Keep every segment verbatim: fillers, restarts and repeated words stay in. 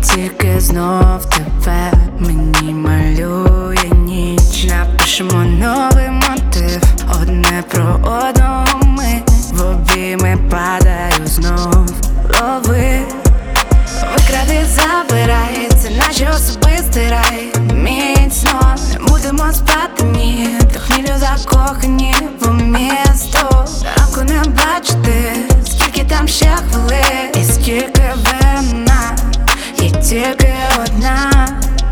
тільки знов тебе мені малює ніч. Напишемо новий мотив, одне про одного ми в обійми падаю знов. Лови, викради, забирай, це наче особистий рай. Міцно не будемо спати, ні, та хмілю закохані в місто. Ранку не бачити, скільки там ще хвилин і скільки вина, є тільки одна.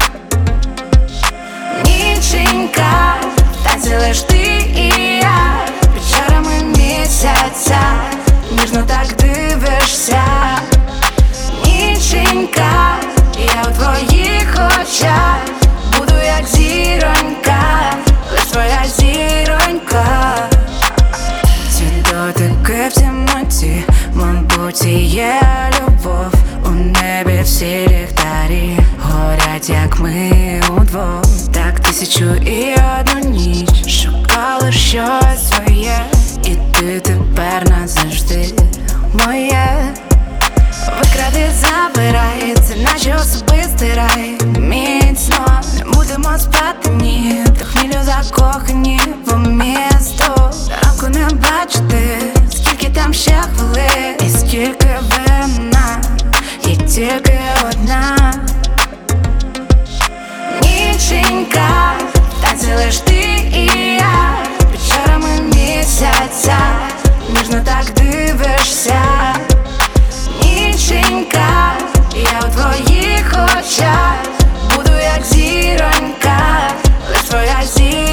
Ніченька, танці лиш ти і я, під чарами місяця, ніжно так дивишся. Ніченька, я у твоїх очах буду як зіронька, лиш твоя зіронька. Ці дотики в темноті, мабуть, і є любов. У небі всі ліхтарі горять, як ми удвох. Так тисячу і одну ніч шукали щось своє, і ти тепер назавжди моє. Викради, забирай, це наче особистий рай. Міцно не будемо спати, ні, та хмілю закохані в місто. Ранку не бачити, скільки там ще хвилин і скільки вина, є тільки одна. Ніченька, танці лиш ти і я, під чарами місяця, ніжно так дивишся. Ніченька, я у твоїх очах буду як зіронька, лиш твоя зіронька.